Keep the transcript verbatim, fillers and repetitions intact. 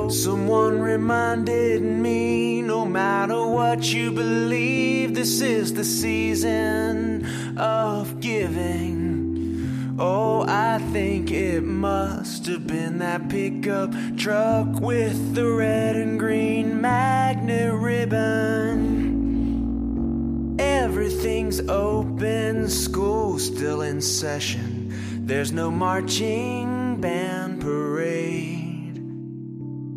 Someone reminded me, no matter what you believe, this is the season of giving. Oh, I think it must have been that pickup truck with the red and green magnet ribbon. Everything's open, school's still in session. There's no marching band parade.